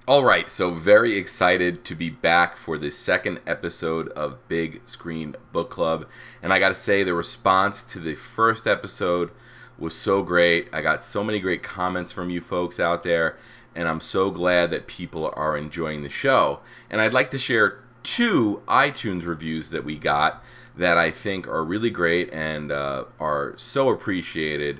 All right, so very excited to be back for the second episode of Big Screen Book Club. And I got to say, the response to the first episode was so great. I got so many great comments from you folks out there, and I'm so glad that people are enjoying the show. And I'd like to share two iTunes reviews that we got that I think are really great and are so appreciated.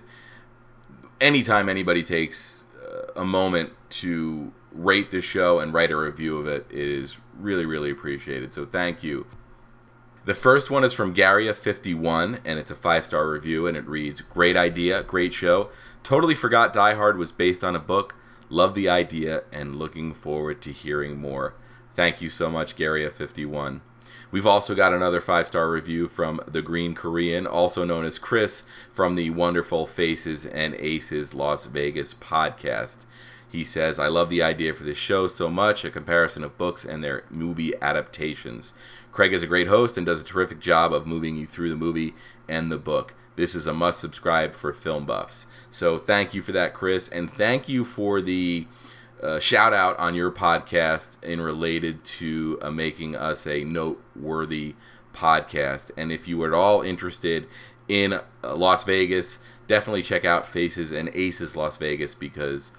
Anytime anybody takes a moment to rate the show and write a review of it, it is really, really appreciated. So thank you. The first one is from Garia51, and it's a 5-star review, and it reads, "Great idea, great show. Totally forgot Die Hard was based on a book. Love the idea, and looking forward to hearing more." Thank you so much, Garia51. We've also got another 5-star review from The Green Korean, also known as Chris, from the wonderful Faces and Aces Las Vegas podcast. He says, "I love the idea for this show so much, a comparison of books and their movie adaptations. Craig is a great host and does a terrific job of moving you through the movie and the book. This is a must subscribe for film buffs." So thank you for that, Chris, and thank you for the shout out on your podcast in related to making us a noteworthy podcast. And if you are at all interested in Las Vegas, definitely check out Faces and Aces Las Vegas, because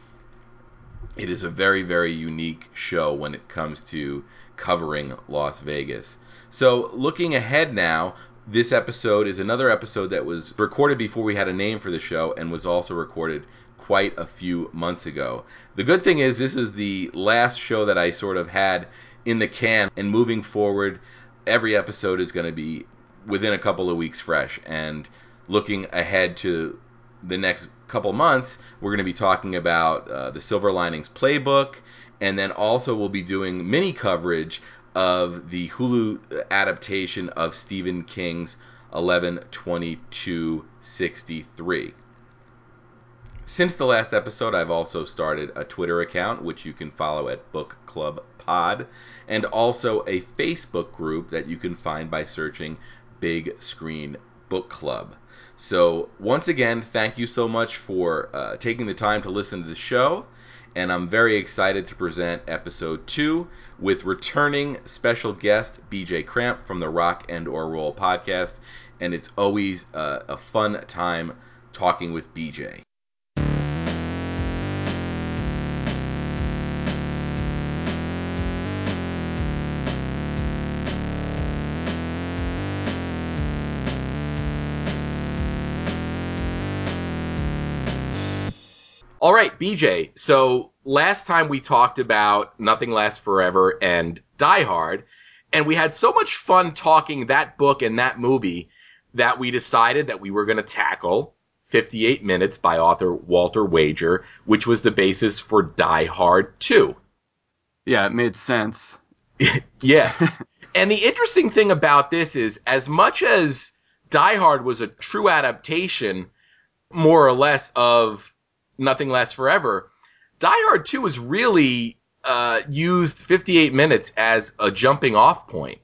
it is a very, very unique show when it comes to covering Las Vegas. So looking ahead now, this episode is another episode that was recorded before we had a name for the show and was also recorded quite a few months ago. The good thing is this is the last show that I sort of had in the can, and moving forward, every episode is going to be within a couple of weeks fresh. And looking ahead to the next couple months, we're going to be talking about the Silver Linings Playbook, and then also we'll be doing mini coverage of the Hulu adaptation of Stephen King's 11/22/63. Since the last episode, I've also started a Twitter account, which you can follow at Book Club Pod, and also a Facebook group that you can find by searching Big Screen Book Club. So once again, thank you so much for taking the time to listen to the show, and I'm very excited to present episode 2 with returning special guest BJ Cramp from the Rock and or Roll podcast, and it's always a fun time talking with BJ. All right, BJ, so last time we talked about Nothing Lasts Forever and Die Hard, and we had so much fun talking that book and that movie that we decided that we were going to tackle 58 Minutes by author Walter Wager, which was the basis for Die Hard 2. Yeah, it made sense. Yeah. And the interesting thing about this is, as much as Die Hard was a true adaptation, more or less, of Nothing Lasts Forever, Die Hard 2 is really used 58 Minutes as a jumping off point.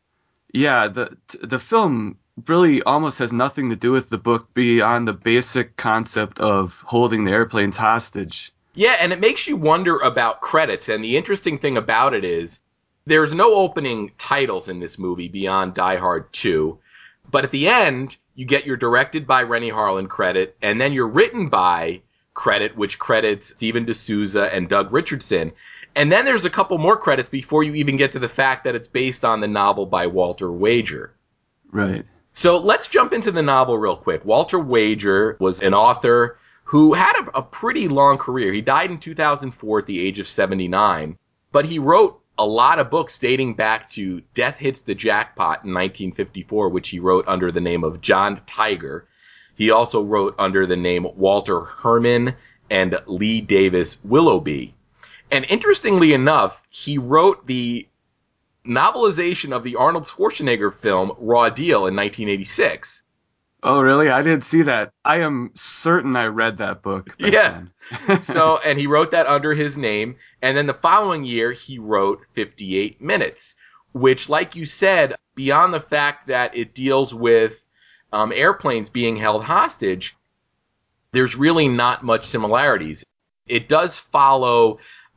Yeah, the film really almost has nothing to do with the book beyond the basic concept of holding the airplanes hostage. Yeah, and it makes you wonder about credits, and the interesting thing about it is there's no opening titles in this movie beyond Die Hard 2, but at the end, you get your directed by Renny Harlin credit, and then your written by credit, which credits Steven D'Souza and Doug Richardson. And then there's a couple more credits before you even get to the fact that it's based on the novel by Walter Wager. Right. So let's jump into the novel real quick. Walter Wager was an author who had a pretty long career. He died in 2004 at the age of 79, but he wrote a lot of books dating back to Death Hits the Jackpot in 1954, which he wrote under the name of John Tiger. He also wrote under the name Walter Herman and Lee Davis Willoughby. And interestingly enough, he wrote the novelization of the Arnold Schwarzenegger film Raw Deal in 1986. Oh, really? I didn't see that. I am certain I read that book back then. So, and he wrote that under his name. And then the following year, he wrote 58 Minutes, which, like you said, beyond the fact that it deals with airplanes being held hostage, there's really not much similarities. It does follow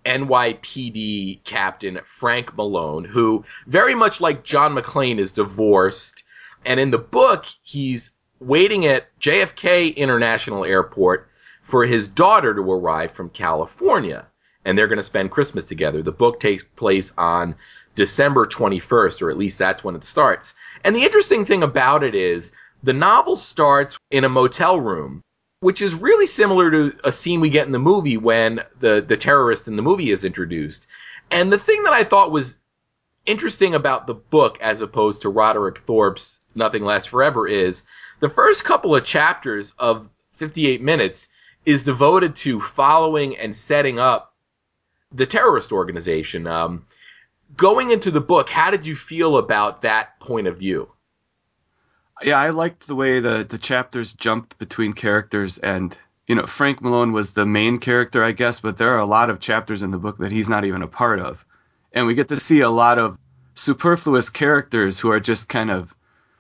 NYPD captain Frank Malone, who, very much like John McClane, is divorced. And in the book, he's waiting at JFK International Airport for his daughter to arrive from California. And they're going to spend Christmas together. The book takes place on December 21st, or at least that's when it starts. And the interesting thing about it is the novel starts in a motel room, which is really similar to a scene we get in the movie when the terrorist in the movie is introduced. And the thing that I thought was interesting about the book as opposed to Roderick Thorpe's Nothing Lasts Forever is the first couple of chapters of 58 Minutes is devoted to following and setting up the terrorist organization. Going into the book, how did you feel about that point of view? Yeah, I liked the way the chapters jumped between characters, and Frank Malone was the main character, I guess, but there are a lot of chapters in the book that he's not even a part of. And we get to see a lot of superfluous characters who are just kind of,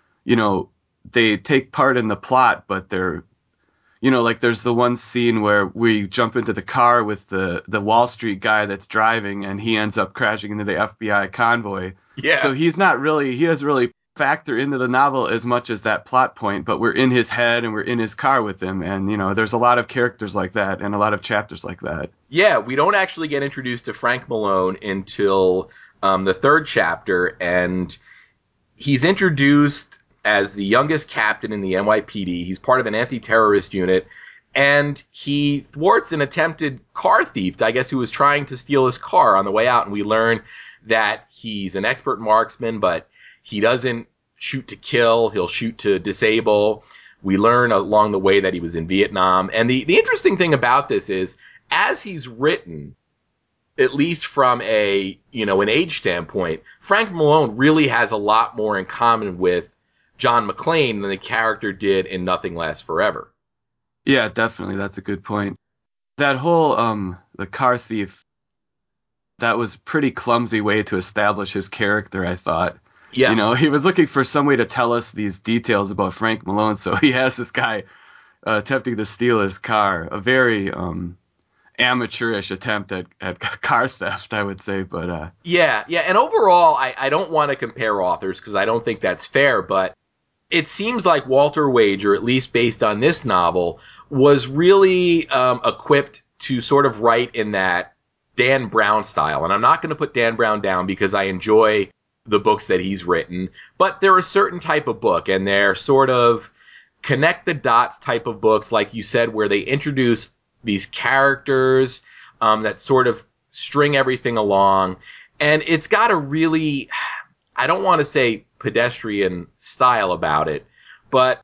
they take part in the plot, but they're, like there's the one scene where we jump into the car with the Wall Street guy that's driving, and he ends up crashing into the FBI convoy. Yeah. So he doesn't really factor into the novel as much as that plot point, but we're in his head and we're in his car with him. And, there's a lot of characters like that and a lot of chapters like that. Yeah, we don't actually get introduced to Frank Malone until the third chapter, and he's introduced as the youngest captain in the NYPD. He's part of an anti-terrorist unit, and he thwarts an attempted car thief, I guess, who was trying to steal his car on the way out. And we learn that he's an expert marksman, but he doesn't shoot to kill. He'll shoot to disable. We learn along the way that he was in Vietnam. And the interesting thing about this is, as he's written, at least from an age standpoint, Frank Malone really has a lot more in common with John McClane than the character did in Nothing Lasts Forever. Yeah, definitely. That's a good point. That whole, the car thief, that was a pretty clumsy way to establish his character, I thought. Yeah. He was looking for some way to tell us these details about Frank Malone, so he has this guy attempting to steal his car. A very amateurish attempt at car theft, I would say. But Yeah. And overall, I don't want to compare authors because I don't think that's fair, but it seems like Walter Wager, at least based on this novel, was really equipped to sort of write in that Dan Brown style. And I'm not going to put Dan Brown down because I enjoy the books that he's written, but they're a certain type of book, and they're sort of connect the dots type of books, like you said, where they introduce these characters that sort of string everything along. And it's got a really, I don't want to say pedestrian style about it, but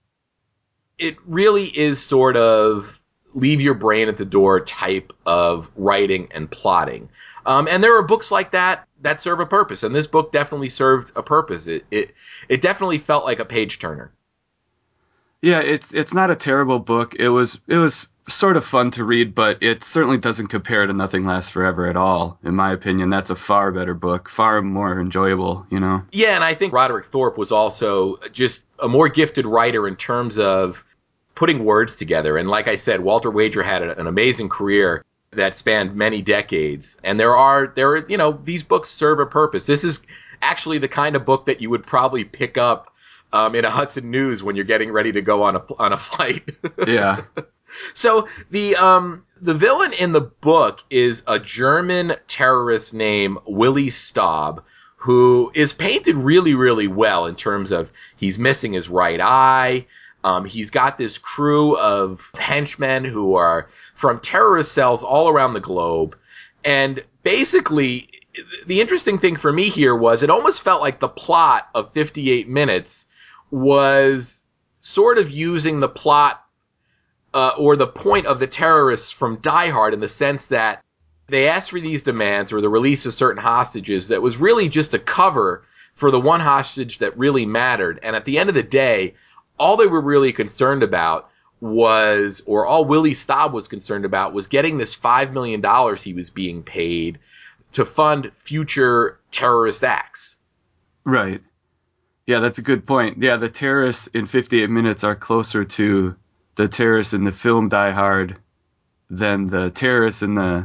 it really is sort of leave your brain at the door type of writing and plotting. And there are books like that serve a purpose, and this book definitely served a purpose. It definitely felt like a page turner. yeah, it's not a terrible book. It was sort of fun to read, but it certainly doesn't compare to Nothing Lasts Forever at all. In my opinion, that's a far better book, far more enjoyable. Yeah, and I think Roderick Thorpe was also just a more gifted writer in terms of putting words together. And like I said, Walter Wager had an amazing career that spanned many decades. And there are these books serve a purpose. This is actually the kind of book that you would probably pick up in a Hudson News when you're getting ready to go on a flight. Yeah. So the villain in the book is a German terrorist named Willie Staub, who is painted really, really well in terms of he's missing his right eye. He's got this crew of henchmen who are from terrorist cells all around the globe. And basically, the interesting thing for me here was it almost felt like the plot of 58 Minutes was sort of using the plot or the point of the terrorists from Die Hard, in the sense that they asked for these demands or the release of certain hostages that was really just a cover for the one hostage that really mattered. And at the end of the day, all they were really concerned about was, or all Willie Staub was concerned about, was getting this $5 million he was being paid to fund future terrorist acts. Right. Yeah, that's a good point. Yeah, the terrorists in 58 Minutes are closer to the terrorists in the film Die Hard than the terrorists in the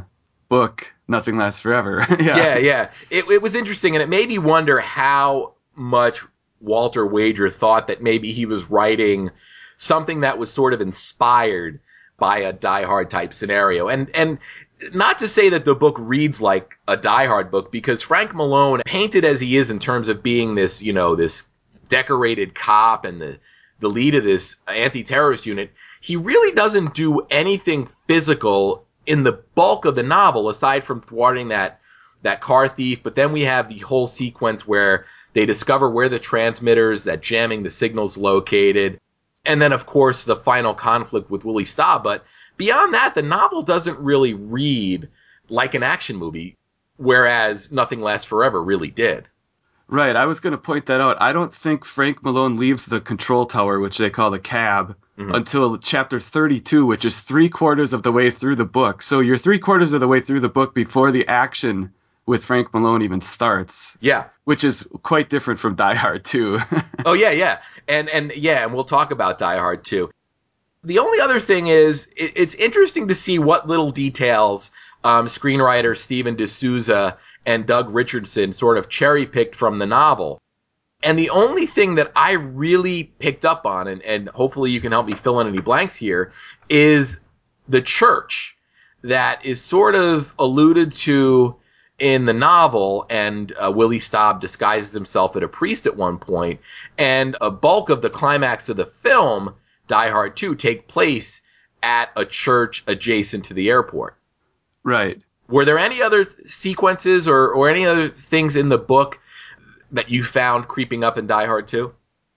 book, Nothing Lasts Forever. Yeah. It was interesting, and it made me wonder how much Walter Wager thought that maybe he was writing something that was sort of inspired by a Die Hard type scenario. And not to say that the book reads like a Die Hard book, because Frank Malone, painted as he is in terms of being this, this decorated cop and the lead of this anti-terrorist unit, he really doesn't do anything physical in the bulk of the novel, aside from thwarting that car thief. But then we have the whole sequence where they discover where the transmitters that jamming the signal's located. And then, of course, the final conflict with Willie Staub. But beyond that, the novel doesn't really read like an action movie, whereas Nothing Lasts Forever really did. Right, I was going to point that out. I don't think Frank Malone leaves the control tower, which they call the cab, until chapter 32, which is 3/4 of the way through the book. So you're 3/4 of the way through the book before the action with Frank Malone even starts. Yeah. Which is quite different from Die Hard 2. Oh, yeah. And we'll talk about Die Hard 2. The only other thing is, it's interesting to see what little details screenwriters Steven D'Souza and Doug Richardson sort of cherry-picked from the novel. And the only thing that I really picked up on, and hopefully you can help me fill in any blanks here, is the church that is sort of alluded to in the novel, and Willie Staub disguises himself as a priest at one point, and a bulk of the climax of the film, Die Hard 2, take place at a church adjacent to the airport. Right. Were there any other sequences or any other things in the book that you found creeping up in Die Hard 2?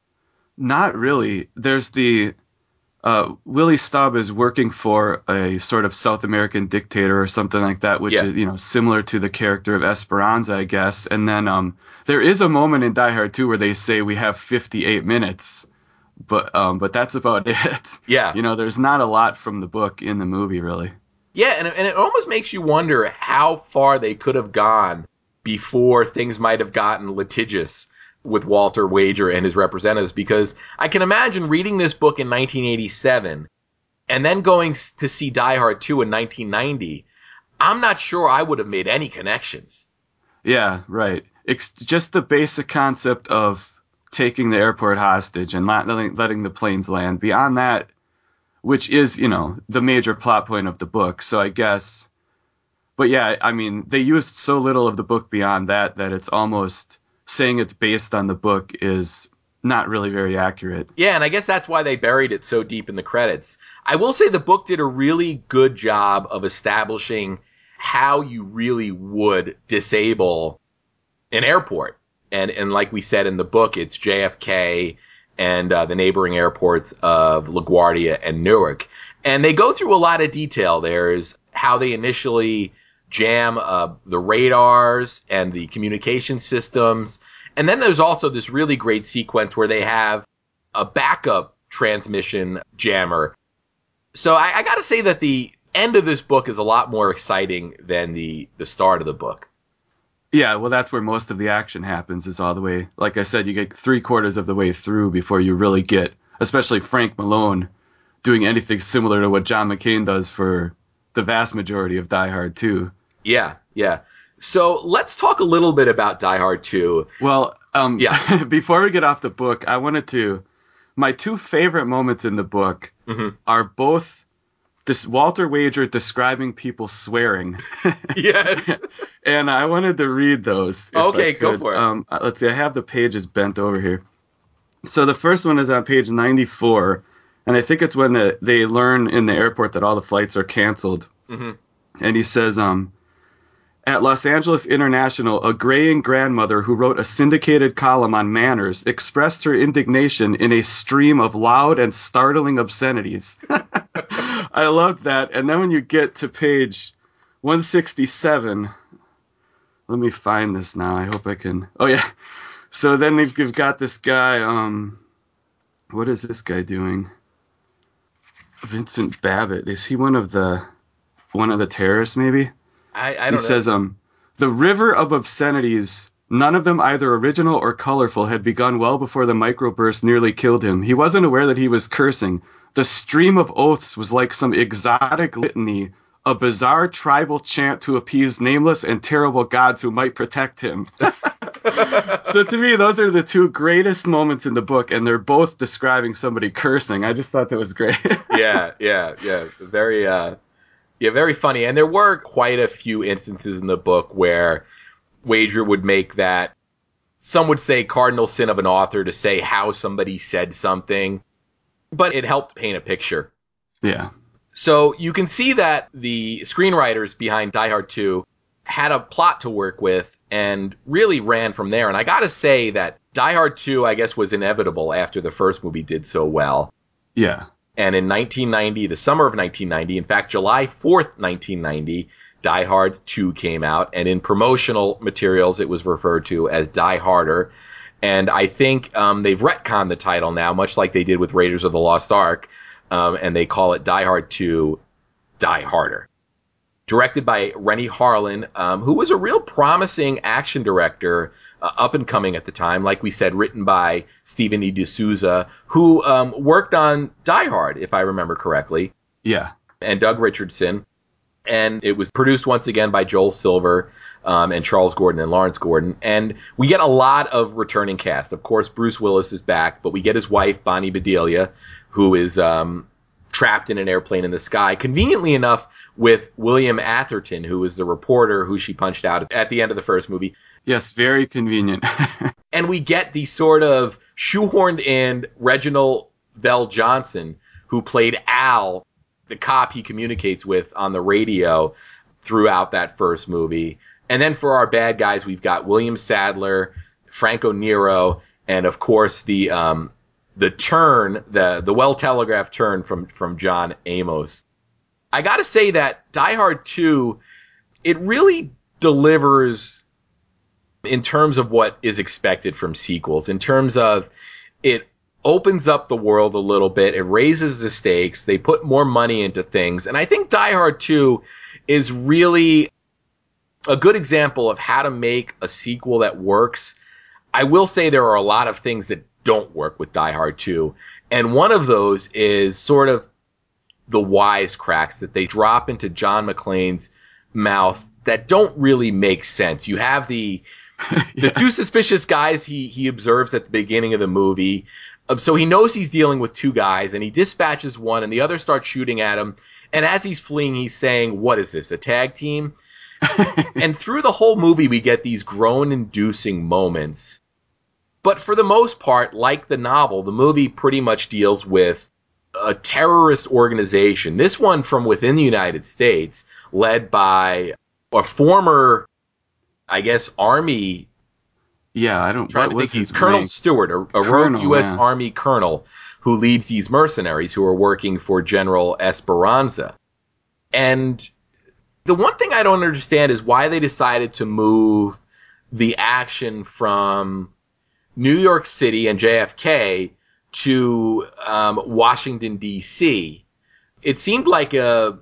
Not really. There's the Willie Staub is working for a sort of South American dictator or something like that, which is, similar to the character of Esperanza, I guess. And then there is a moment in Die Hard 2 where they say we have 58 minutes, but that's about it. Yeah. There's not a lot from the book in the movie, really. Yeah, and it almost makes you wonder how far they could have gone before things might have gotten litigious with Walter Wager and his representatives, because I can imagine reading this book in 1987 and then going to see Die Hard 2 in 1990. I'm not sure I would have made any connections. Yeah, right. It's just the basic concept of taking the airport hostage and not letting the planes land. Beyond that, which is, the major plot point of the book. So I guess, but yeah, I mean, they used so little of the book beyond that it's almost saying it's based on the book is not really very accurate. Yeah, and I guess that's why they buried it so deep in the credits. I will say the book did a really good job of establishing how you really would disable an airport. And like we said in the book, it's JFK and the neighboring airports of LaGuardia and Newark. And they go through a lot of detail. There's how they initially jam the radars and the communication systems. And then there's also this really great sequence where they have a backup transmission jammer. So I got to say that the end of this book is a lot more exciting than the start of the book. Yeah, well, that's where most of the action happens, is all the way. Like I said, you get 3/4 of the way through before you really get, especially Frank Malone, doing anything similar to what John McClane does for the vast majority of Die Hard 2. Yeah. So let's talk a little bit about Die Hard 2. Well, before we get off the book, I wanted to... My two favorite moments in the book are both this Walter Wager describing people swearing. Yes. And I wanted to read those. Okay, go for it. Let's see, I have the pages bent over here. So the first one is on page 94, and I think it's when they learn in the airport that all the flights are canceled. Mm-hmm. And he says, at Los Angeles International, a graying grandmother who wrote a syndicated column on manners expressed her indignation in a stream of loud and startling obscenities. I loved that. And then when you get to page 167, let me find this now. I hope I can. Oh, yeah. So then you've got this guy. What is this guy doing? Vincent Babbitt. Is he one of the terrorists, maybe? I don't know. He says, the river of obscenities, none of them either original or colorful, had begun well before the microburst nearly killed him. He wasn't aware that he was cursing. The stream of oaths was like some exotic litany a bizarre tribal chant to appease nameless and terrible gods who might protect him. So to me, those are the two greatest moments in the book, and they're both describing somebody cursing. I just thought that was great. Yeah. Very funny. And there were quite a few instances in the book where Wager would make that, some would say, cardinal sin of an author to say how somebody said something, but it helped paint a picture. Yeah. So you can see that the screenwriters behind Die Hard 2 had a plot to work with and really ran from there. And I gotta say that Die Hard 2, I guess, was inevitable after the first movie did so well. Yeah. And in 1990, the summer of 1990, in fact, July 4th, 1990, Die Hard 2 came out. And in promotional materials, it was referred to as Die Harder. And I think they've retconned the title now, much like they did with Raiders of the Lost Ark. And they call it Die Hard 2, Die Harder. Directed by Rennie Harlin, who was a real promising action director, up and coming at the time. Like we said, written by Stephen E. D'Souza, who worked on Die Hard, if I remember correctly. Yeah. And Doug Richardson. And it was produced once again by Joel Silver and Charles Gordon and Lawrence Gordon. And we get a lot of returning cast. Of course, Bruce Willis is back, but we get his wife, Bonnie Bedelia, who is trapped in an airplane in the sky, conveniently enough with William Atherton, who is the reporter who she punched out at the end of the first movie. Yes, very convenient. And we get the sort of shoehorned in Reginald Bell Johnson, who played Al, the cop he communicates with on the radio throughout that first movie. And then for our bad guys, we've got William Sadler, Franco Nero, and of course the turn, the well-telegraphed turn from John Amos. I gotta say that Die Hard 2, it really delivers in terms of what is expected from sequels, in terms of it opens up the world a little bit, it raises the stakes, they put more money into things, and I think Die Hard 2 is really a good example of how to make a sequel that works. I will say there are a lot of things that don't work with Die Hard 2. And one of those is sort of the wisecracks that they drop into John McClane's mouth that don't really make sense. You have the two suspicious guys he observes at the beginning of the movie. So he knows he's dealing with two guys, and he dispatches one, and the other starts shooting at him. And as he's fleeing, he's saying, "What is this, a tag team?" And through the whole movie, we get these groan-inducing moments. But for the most part, like the novel, the movie pretty much deals with a terrorist organization. This one from within the United States, led by a former, I guess, Army. Yeah, I don't. Trying to think, he's Colonel Stewart, a rogue U.S. Army colonel who leads these mercenaries who are working for General Esperanza. And the one thing I don't understand is why they decided to move the action from New York City and JFK to Washington, D.C. It seemed like a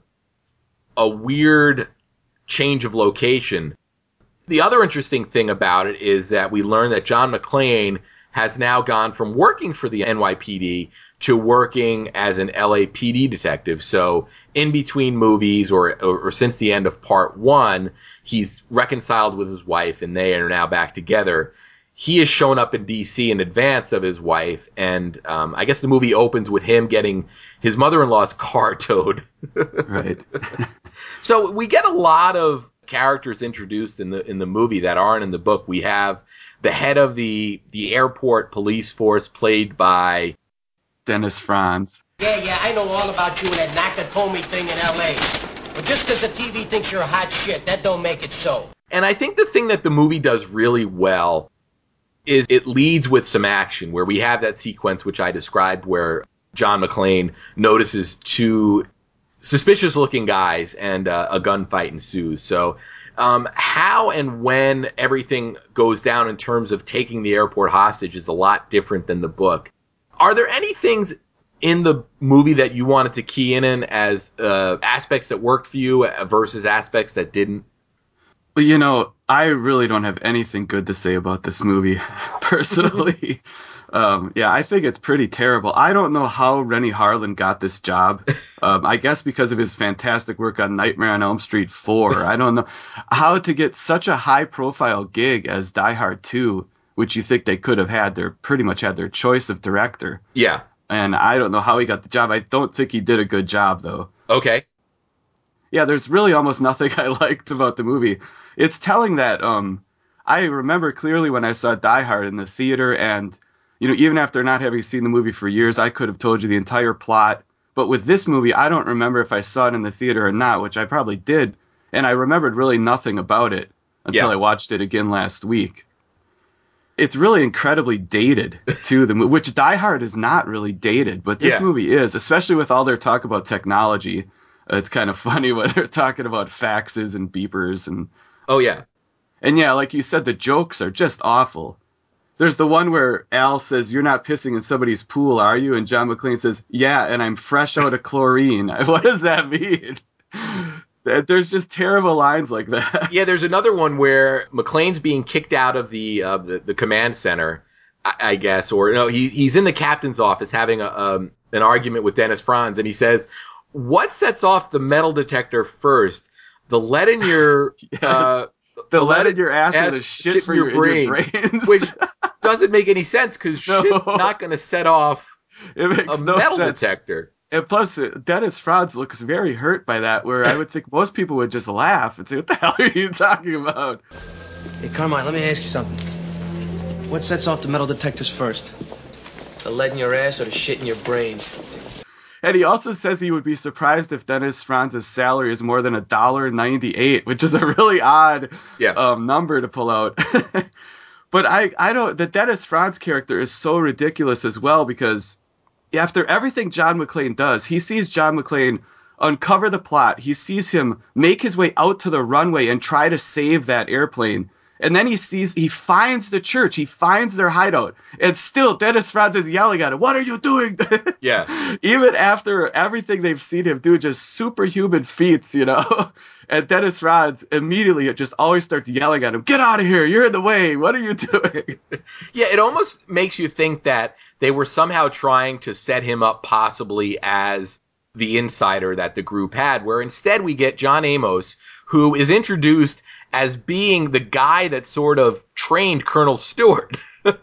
weird change of location. The other interesting thing about it is that we learn that John McClane has now gone from working for the NYPD to working as an LAPD detective. So in between movies or since the end of part one, he's reconciled with his wife and they are now back together. He has shown up in D.C. in advance of his wife, and I guess the movie opens with him getting his mother-in-law's car towed. Right. So we get a lot of characters introduced in the movie that aren't in the book. We have the head of the airport police force, played by Dennis Franz. Yeah, I know all about you and that Nakatomi thing in L.A. But just because the TV thinks you're hot shit, that don't make it so. And I think the thing that the movie does really well is it leads with some action, where we have that sequence which I described where John McClane notices two suspicious-looking guys and a gunfight ensues. So how and when everything goes down in terms of taking the airport hostage is a lot different than the book. Are there any things in the movie that you wanted to key in as aspects that worked for you versus aspects that didn't? Well, you know, I really don't have anything good to say about this movie, personally. Yeah, I think it's pretty terrible. I don't know how Rennie Harlan got this job. I guess because of his fantastic work on Nightmare on Elm Street 4. I don't know how to get such a high-profile gig as Die Hard 2, which you think they could have had. They pretty much had their choice of director. Yeah. And I don't know how he got the job. I don't think he did a good job, though. Okay. Yeah, there's really almost nothing I liked about the movie. It's telling that I remember clearly when I saw Die Hard in the theater, and even after not having seen the movie for years, I could have told you the entire plot. But with this movie, I don't remember if I saw it in the theater or not, which I probably did, and I remembered really nothing about it until I watched it again last week. It's really incredibly dated to the movie, which Die Hard is not really dated, but this movie is, especially with all their talk about technology. It's kind of funny when they're talking about faxes and beepers and Oh, yeah. and yeah, like you said, the jokes are just awful. There's the one where Al says, "You're not pissing in somebody's pool, are you?" And John McClane says, "Yeah, and I'm fresh out of chlorine." What does that mean? There's just terrible lines like that. Yeah, there's another one where McClane's being kicked out of the command center, I guess, or no, he's in the captain's office having an argument with Dennis Franz, and he says, "What sets off the metal detector first? The lead in your Yes. The lead in your ass and the shit for your brains. Which doesn't make any sense because No. shit's not going to set off It makes a no metal sense. detector. And plus, Dennis Franz looks very hurt by that, where I would think most people would just laugh and say, "What the hell are you talking about?" Hey, Carmine, let me ask you something. What sets off the metal detectors first? The lead in your ass or the shit in your brains? And he also says he would be surprised if Dennis Franz's salary is more than $1.98, which is a really odd number to pull out. But I don't. The Dennis Franz character is so ridiculous as well, because after everything John McClane does, he sees John McClane uncover the plot. He sees him make his way out to the runway and try to save that airplane. And then he finds the church, he finds their hideout, and still Dennis Franz is yelling at him, "What are you doing?" Yeah. Even after everything they've seen him do, just superhuman feats, And Dennis Franz immediately just always starts yelling at him, "Get out of here, you're in the way, what are you doing?" Yeah, it almost makes you think that they were somehow trying to set him up possibly as the insider that the group had, where instead we get John Amos, who is introduced as being the guy that sort of trained Colonel Stewart.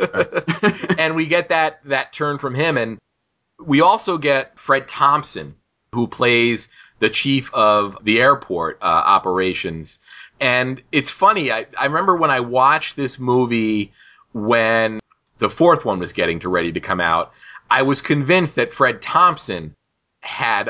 And we get that turn from him. And we also get Fred Thompson, who plays the chief of the airport operations. And it's funny. I remember when I watched this movie when the fourth one was getting ready to come out, I was convinced that Fred Thompson had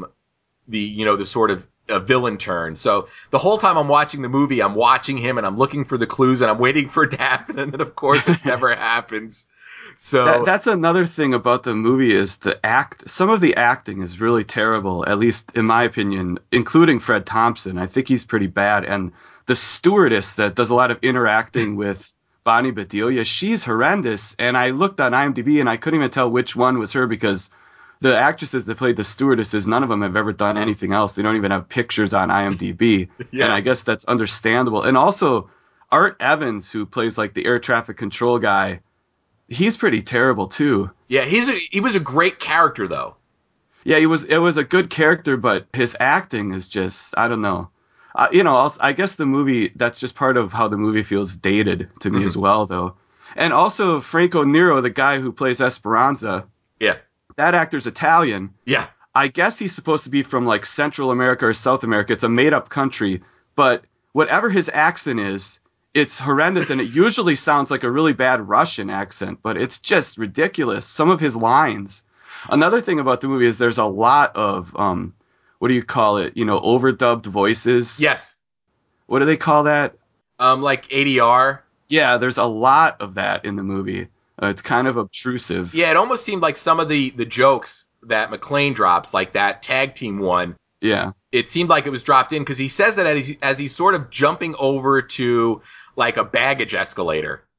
the sort of a villain turn. So the whole time I'm watching the movie, I'm watching him and I'm looking for the clues and I'm waiting for it to happen, and then of course it never happens. So that's another thing about the movie is some of the acting is really terrible, at least in my opinion, including Fred Thompson. I think he's pretty bad. And the stewardess that does a lot of interacting with Bonnie Bedelia, she's horrendous. And I looked on IMDb and I couldn't even tell which one was her, because the actresses that played the stewardesses, none of them have ever done anything else. They don't even have pictures on IMDb. Yeah. And I guess that's understandable. And also Art Evans, who plays like the air traffic control guy, he's pretty terrible too. Yeah, he was a great character though. Yeah, it was a good character, but his acting is just, I don't know. I guess the movie, that's just part of how the movie feels dated to me as well, though. And also Franco Nero, the guy who plays Esperanza. Yeah. That actor's Italian. Yeah. I guess he's supposed to be from like Central America or South America. It's a made-up country, but whatever his accent is, it's horrendous, and it usually sounds like a really bad Russian accent, but it's just ridiculous. Some of his lines. Another thing about the movie is there's a lot of, what do you call it? Overdubbed voices. Yes. What do they call that? Like ADR. Yeah, there's a lot of that in the movie. It's kind of obtrusive. Yeah, it almost seemed like some of the jokes that McClane drops, like that tag team one. Yeah. It seemed like it was dropped in because he says that as he's sort of jumping over to like a baggage escalator.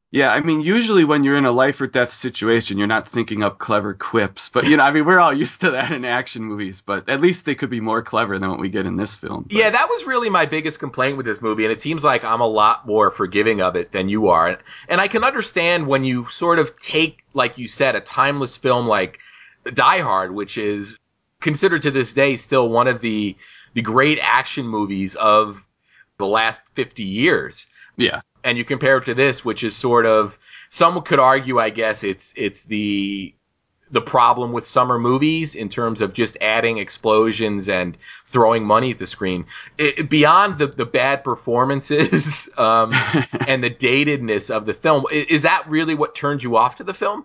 Yeah, I mean, usually when you're in a life or death situation, you're not thinking up clever quips. But, you know, I mean, we're all used to that in action movies, but at least they could be more clever than what we get in this film. But. Yeah, that was really my biggest complaint with this movie, and it seems like I'm a lot more forgiving of it than you are. And I can understand when you sort of take, like you said, a timeless film like Die Hard, which is considered to this day still one of the great action movies of the last 50 years. Yeah. And you compare it to this, which is sort of, some could argue, I guess, it's the problem with summer movies in terms of just adding explosions and throwing money at the screen. Beyond the bad performances and the datedness of the film, is that really what turned you off to the film?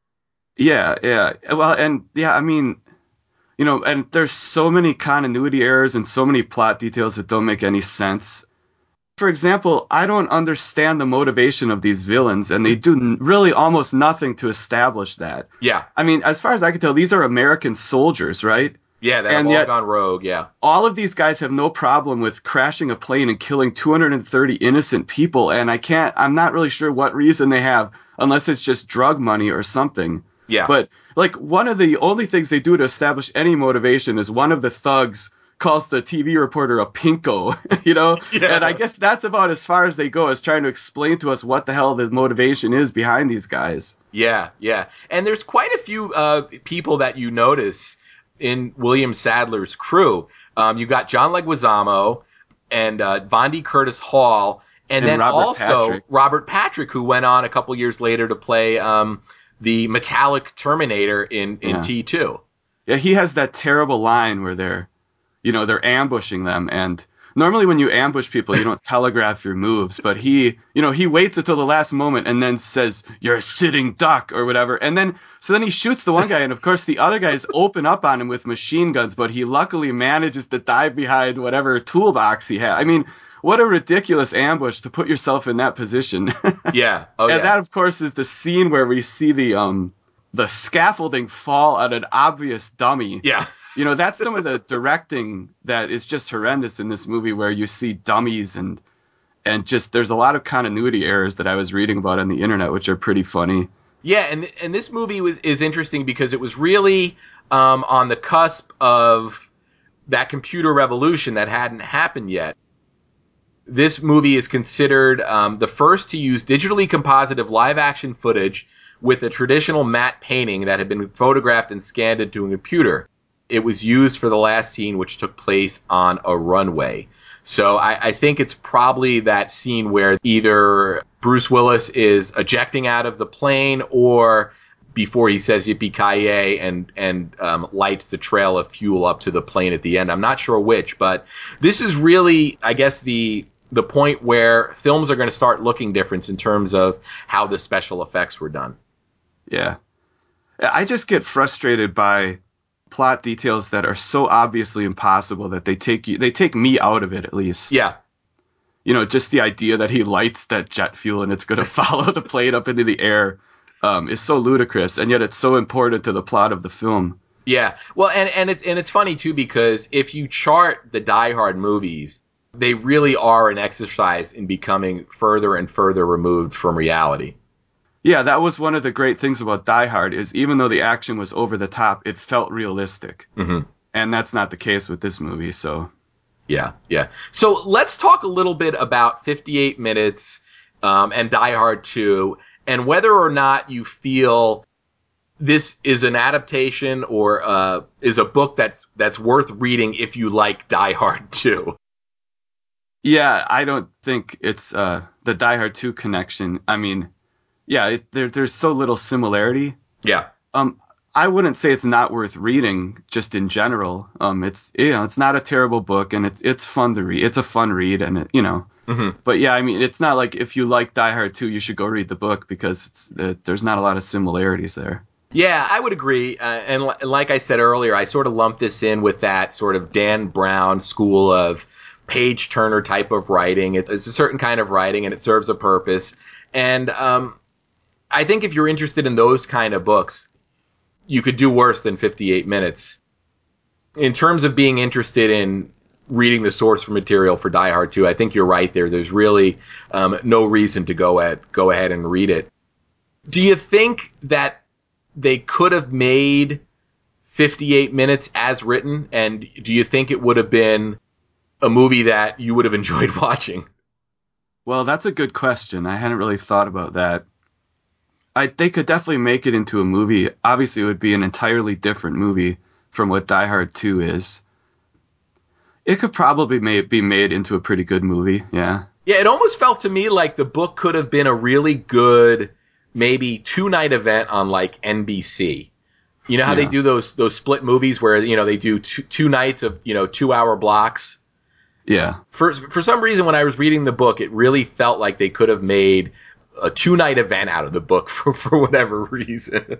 Yeah, yeah. Well, and yeah, I mean, you know, and there's so many continuity errors and so many plot details that don't make any sense. For example, I don't understand the motivation of these villains, and they do really almost nothing to establish that. Yeah. I mean, as far as I can tell, these are American soldiers, right? Yeah, that have And all yet, gone rogue, yeah. all of these guys have no problem with crashing a plane and killing 230 innocent people, and I'm not really sure what reason they have, unless it's just drug money or something. Yeah. But, like, one of the only things they do to establish any motivation is one of the thugs calls the TV reporter a pinko, you know? Yeah. And I guess that's about as far as they go, is trying to explain to us what the hell the motivation is behind these guys. Yeah, yeah. And there's quite a few people that you notice in William Sadler's crew. You got John Leguizamo and Bondi Curtis Hall, and then Robert also Patrick. Robert Patrick, who went on a couple years later to play the metallic Terminator in T2. Yeah, he has that terrible line where they're ambushing them, and normally when you ambush people, you don't telegraph your moves, but he waits until the last moment and then says, "You're a sitting duck," or whatever, and then he shoots the one guy, and of course the other guys open up on him with machine guns, but he luckily manages to dive behind whatever toolbox he had. I mean, what a ridiculous ambush to put yourself in that position. Yeah. Oh, And yeah. that, of course, is the scene where we see the scaffolding fall on an obvious dummy. Yeah. You know, that's some of the directing that is just horrendous in this movie, where you see dummies and just there's a lot of continuity errors that I was reading about on the internet, which are pretty funny. Yeah, and this movie is interesting because it was really on the cusp of that computer revolution that hadn't happened yet. This movie is considered the first to use digitally compositive live-action footage with a traditional matte painting that had been photographed and scanned into a computer. It was used for the last scene, which took place on a runway. So I think it's probably that scene where either Bruce Willis is ejecting out of the plane, or before he says yippee-ki-yay and lights the trail of fuel up to the plane at the end. I'm not sure which, but this is really, I guess, the point where films are going to start looking different in terms of how the special effects were done. Yeah. I just get frustrated by plot details that are so obviously impossible that they take me out of it, at least. Yeah. You know, just the idea that he lights that jet fuel and it's going to follow the plane up into the air is so ludicrous, and yet it's so important to the plot of the film. Yeah. Well, and it's funny too, because if you chart the Die Hard movies, they really are an exercise in becoming further and further removed from reality. Yeah, that was one of the great things about Die Hard, is even though the action was over the top, it felt realistic. Mm-hmm. And that's not the case with this movie, so... Yeah, yeah. So let's talk a little bit about 58 Minutes and Die Hard 2, and whether or not you feel this is an adaptation or is a book that's worth reading if you like Die Hard 2. Yeah, I don't think it's the Die Hard 2 connection. I mean, yeah, there's so little similarity. Yeah. I wouldn't say it's not worth reading, just in general. It's not a terrible book, and it's fun to read. It's a fun read, and Mm-hmm. But yeah, I mean, it's not like if you like Die Hard 2, you should go read the book, because there's not a lot of similarities there. Yeah, I would agree. And like I said earlier, I sort of lumped this in with that sort of Dan Brown school of page turner type of writing. It's a certain kind of writing, and it serves a purpose. And I think if you're interested in those kind of books, you could do worse than 58 Minutes. In terms of being interested in reading the source material for Die Hard 2. I think you're right there. There's really no reason to go ahead and read it. Do you think that they could have made 58 minutes as written? And do you think it would have been a movie that you would have enjoyed watching? Well, that's a good question. I hadn't really thought about that. They could definitely make it into a movie. Obviously, it would be an entirely different movie from what Die Hard 2 is. It could probably be made into a pretty good movie, yeah. Yeah, it almost felt to me like the book could have been a really good, maybe 2-night event on like NBC. You know how they do those split movies where, you know, they do two nights of, you know, 2-hour blocks? Yeah. For some reason, when I was reading the book, it really felt like they could have made a 2-night event out of the book for whatever reason.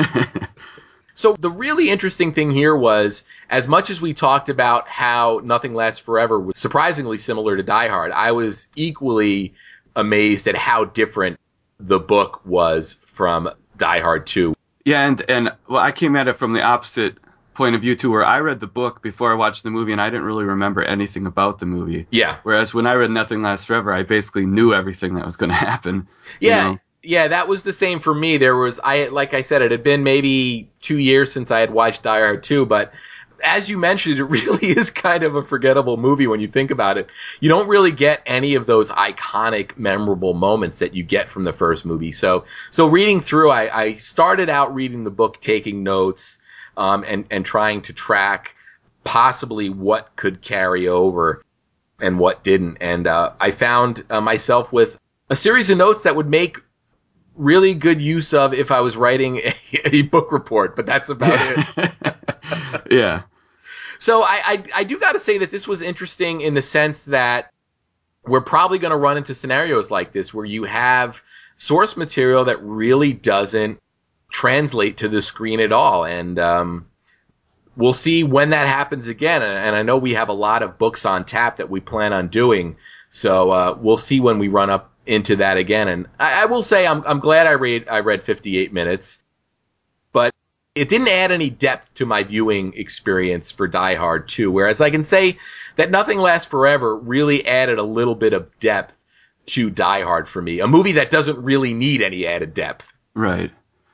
So the really interesting thing here was, as much as we talked about how Nothing Lasts Forever was surprisingly similar to Die Hard, I was equally amazed at how different the book was from Die Hard 2. Yeah, and well, I came at it from the opposite point of view too, where I read the book before I watched the movie, and I didn't really remember anything about the movie. Yeah. Whereas when I read Nothing Lasts Forever, I basically knew everything that was going to happen. Yeah. You know? Yeah, that was the same for me. Like I said, it had been maybe 2 years since I had watched Die Hard 2, but as you mentioned, it really is kind of a forgettable movie when you think about it. You don't really get any of those iconic, memorable moments that you get from the first movie. So reading through, I started out reading the book, taking notes, and trying to track possibly what could carry over and what didn't. And I found myself with a series of notes that would make really good use of if I was writing a book report, but that's about it. Yeah. So I do got to say that this was interesting in the sense that we're probably going to run into scenarios like this where you have source material that really doesn't translate to the screen at all. And we'll see when that happens again. And I know we have a lot of books on tap that we plan on doing. So we'll see when we run up into that again. And I will say I'm glad I read 58 minutes, but it didn't add any depth to my viewing experience for Die Hard 2. Whereas I can say that Nothing Lasts Forever really added a little bit of depth to Die Hard for me. A movie that doesn't really need any added depth. Right.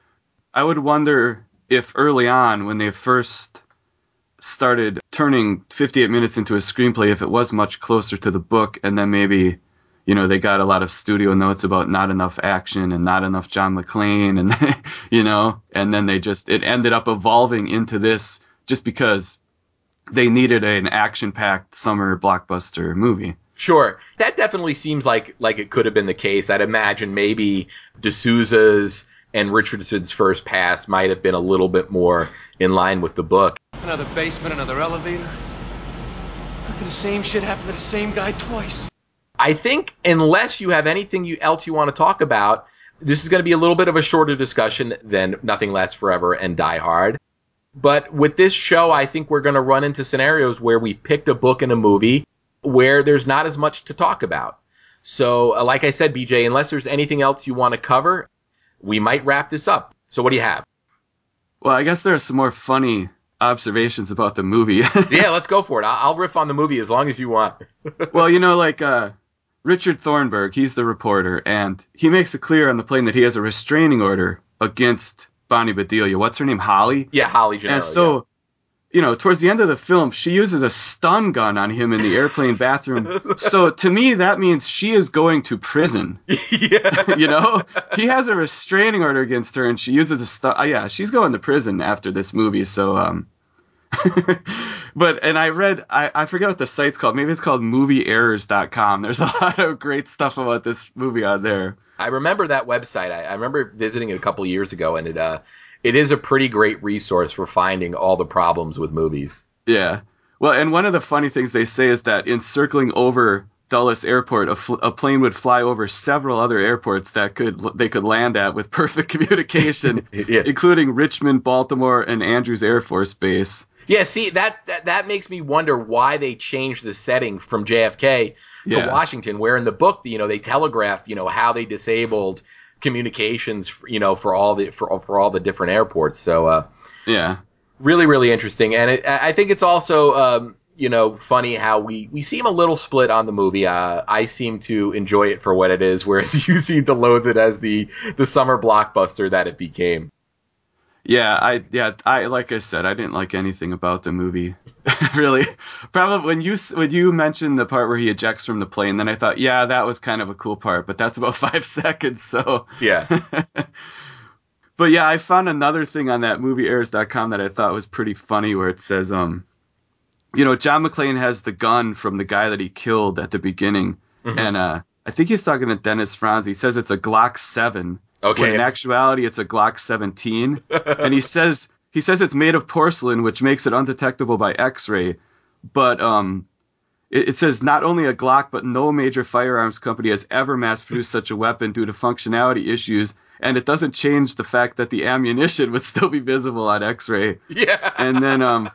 I would wonder if early on, when they first started turning 58 minutes into a screenplay, if it was much closer to the book, and then maybe, you know, they got a lot of studio notes about not enough action and not enough John McClane, and you know, and then it ended up evolving into this just because they needed an action-packed summer blockbuster movie. Sure, that definitely seems like it could have been the case. I'd imagine maybe D'Souza's and Richardson's first pass might have been a little bit more in line with the book. Another basement, another elevator. How could the same shit happen to the same guy twice? I think unless you have anything else you want to talk about, this is going to be a little bit of a shorter discussion than Nothing Lasts Forever and Die Hard. But with this show, I think we're going to run into scenarios where we picked a book and a movie where there's not as much to talk about. So, like I said, BJ, unless there's anything else you want to cover, we might wrap this up. So what do you have? Well, I guess there are some more funny observations about the movie. Yeah, let's go for it. I'll riff on the movie as long as you want. Well, you know, like Richard Thornburg, he's the reporter, and he makes it clear on the plane that he has a restraining order against Bonnie Bedelia. What's her name? Holly? Yeah, Holly Gennaro. And so, you know, towards the end of the film, she uses a stun gun on him in the airplane bathroom. So to me, that means she is going to prison. Yeah. You know, he has a restraining order against her, and she uses a stun. Yeah, she's going to prison after this movie. So, but, and I read, I forget what the site's called. Maybe it's called movieerrors.com. There's a lot of great stuff about this movie on there. I remember that website. I remember visiting it a couple years ago, and it is a pretty great resource for finding all the problems with movies. Yeah. Well, and one of the funny things they say is that in circling over Dulles Airport, a plane would fly over several other airports that they could land at with perfect communication, Yeah. including Richmond, Baltimore, and Andrews Air Force Base. Yeah, see, that makes me wonder why they changed the setting from JFK to Washington, where in the book, you know, they telegraph, you know, how they disabled communications, you know, for all the different airports. So, yeah, really, really interesting. And I think it's also, funny how we seem a little split on the movie. I seem to enjoy it for what it is, whereas you seem to loathe it as the summer blockbuster that it became. Yeah, I like I said, I didn't like anything about the movie. Really. Probably when you mentioned the part where he ejects from the plane, then I thought, yeah, that was kind of a cool part, but that's about 5 seconds, so. Yeah. But yeah, I found another thing on that movieerrors.com that I thought was pretty funny where it says, John McClane has the gun from the guy that he killed at the beginning. Mm-hmm. And I think he's talking to Dennis Franz. He says it's a Glock 7. Okay. When in actuality, it's a Glock 17. And he says it's made of porcelain, which makes it undetectable by X-ray. But it says not only a Glock, but no major firearms company has ever mass-produced such a weapon due to functionality issues. And it doesn't change the fact that the ammunition would still be visible on X-ray. Yeah. And then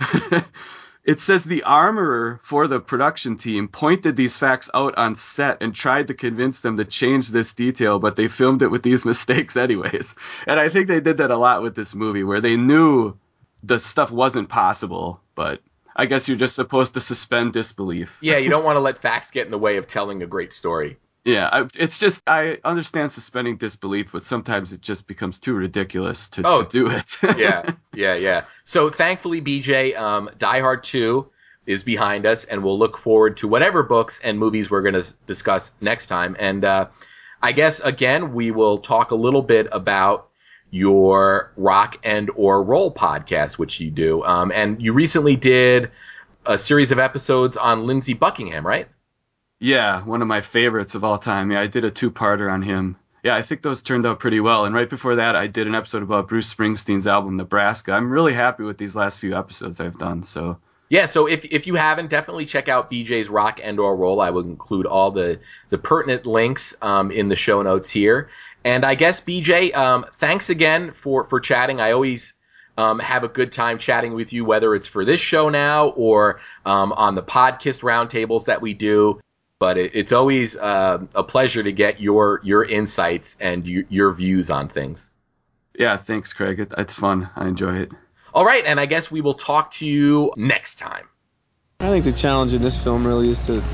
it says the armorer for the production team pointed these facts out on set and tried to convince them to change this detail, but they filmed it with these mistakes anyways. And I think they did that a lot with this movie, where they knew the stuff wasn't possible, but I guess you're just supposed to suspend disbelief. Yeah, you don't want to let facts get in the way of telling a great story. Yeah, I understand suspending disbelief, but sometimes it just becomes too ridiculous to do it. Yeah. So thankfully, BJ, Die Hard 2 is behind us, and we'll look forward to whatever books and movies we're going to discuss next time. And I guess, again, we will talk a little bit about your Rock and or Roll podcast, which you do. And you recently did a series of episodes on Lindsey Buckingham, right? Yeah, one of my favorites of all time. Yeah, I did a 2-parter on him. Yeah, I think those turned out pretty well. And right before that, I did an episode about Bruce Springsteen's album, Nebraska. I'm really happy with these last few episodes I've done. So yeah, so if you haven't, definitely check out BJ's Rock and or Roll. I will include all the pertinent links in the show notes here. And I guess, BJ, thanks again for chatting. I always have a good time chatting with you, whether it's for this show now or on the podcast roundtables that we do. But it's always a pleasure to get your insights and your views on things. Yeah, thanks, Craig. It's fun. I enjoy it. All right, and I guess we will talk to you next time. I think the challenge in this film really is to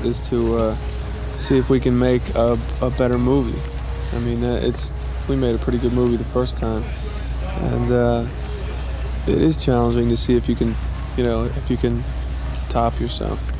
see if we can make a better movie. I mean, we made a pretty good movie the first time, and it is challenging to see if you can top yourself.